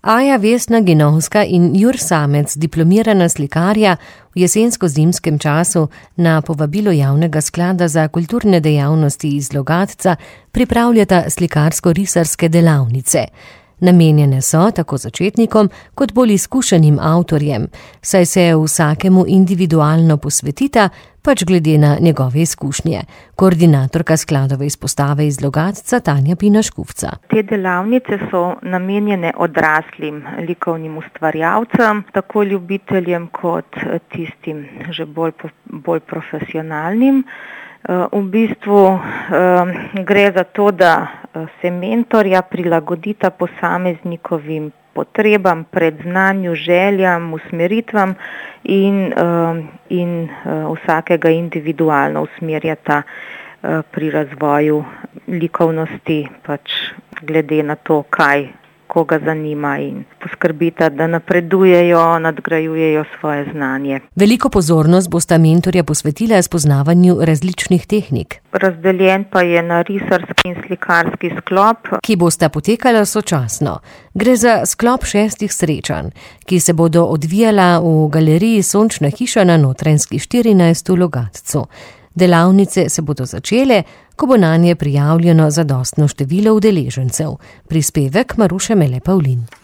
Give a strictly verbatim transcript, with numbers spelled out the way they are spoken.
Aja Vesna Genovska in Jur Samec, diplomirana slikarja, v jesensko-zimskem času na povabilo Javnega sklada za kulturne dejavnosti iz Logatca pripravljata slikarsko-risarske delavnice. Namenjene so tako začetnikom kot bolj izkušenim avtorjem, saj se vsakemu individualno posvetita, pač glede na njegove izkušnje. Koordinatorka skladove izpostave iz Logatca Tanja Pina Škufca. Te delavnice so namenjene odraslim likovnim ustvarjalcem, tako ljubiteljem kot tistim že bolj, bolj profesionalnim. V bistvu gre za to, da se mentorja prilagodita posameznikovim potrebam, predznanju, željam, usmeritvam in, in vsakega individualno usmerjata pri razvoju likovnosti, pač glede na to, kaj koga zanima, in poskrbita, da napredujejo, nadgrajujejo svoje znanje. Veliko pozornost bosta mentorja posvetila spoznavanju različnih tehnik. Razdeljen pa je na risarski in slikarski sklop, ki bosta potekala sočasno. Gre za sklop šestih srečanj, ki se bodo odvijala v galeriji Sončna hiša na Notranjski štirinajst v Logatcu. Delavnice se bodo začele, ko bo nanje prijavljeno zadostno število udeležencev. Prispevek Maruše Mele Pavlin.